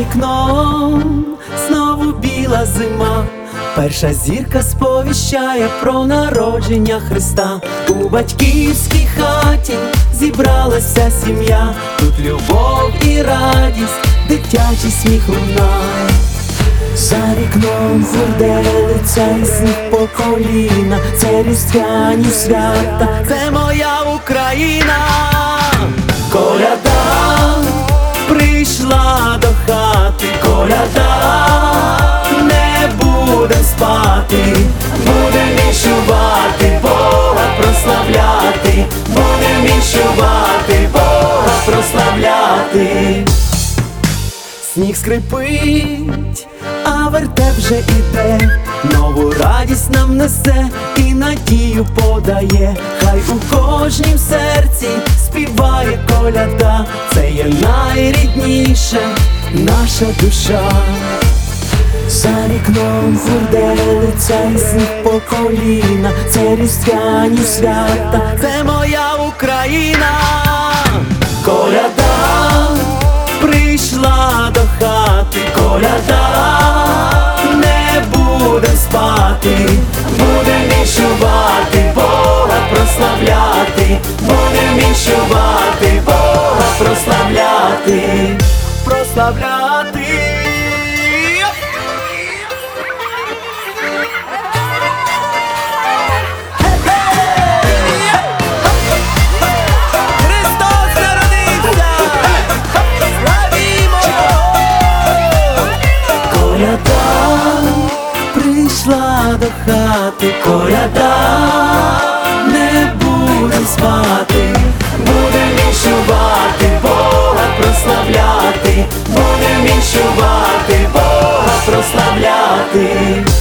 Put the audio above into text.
вікном знову біла зима, перша зірка сповіщає про народження Христа. У батьківській хаті зібралася сім'я, тут любов і радість, дитячий сміх лунає. За вікном гурделиця і сніг по коліна, це різдвяні свята, це моя Україна. Коляда прийшла до хати, коляда, не будем спати, будем віншувати, Бога прославляти, будем віншувати, Бога прославляти. Сніг скрипить, а вертеп вже іде, нову радість нам несе і надію подає. Хай у кожнім серці співає коляда, це є найрідніше наша душа. За вікном гурделиця і сніг по коліна, це різдвяні свята, це моя Україна. Коляда прийшла до хати, коляда, не будем спати, будем віншувати, Бога прославляти, будем віншувати, Бога прославляти, прославляти. Прийшла до хати, коляда, не будем спати, будем віншувати, Бога прославляти, будем віншувати, Бога прославляти.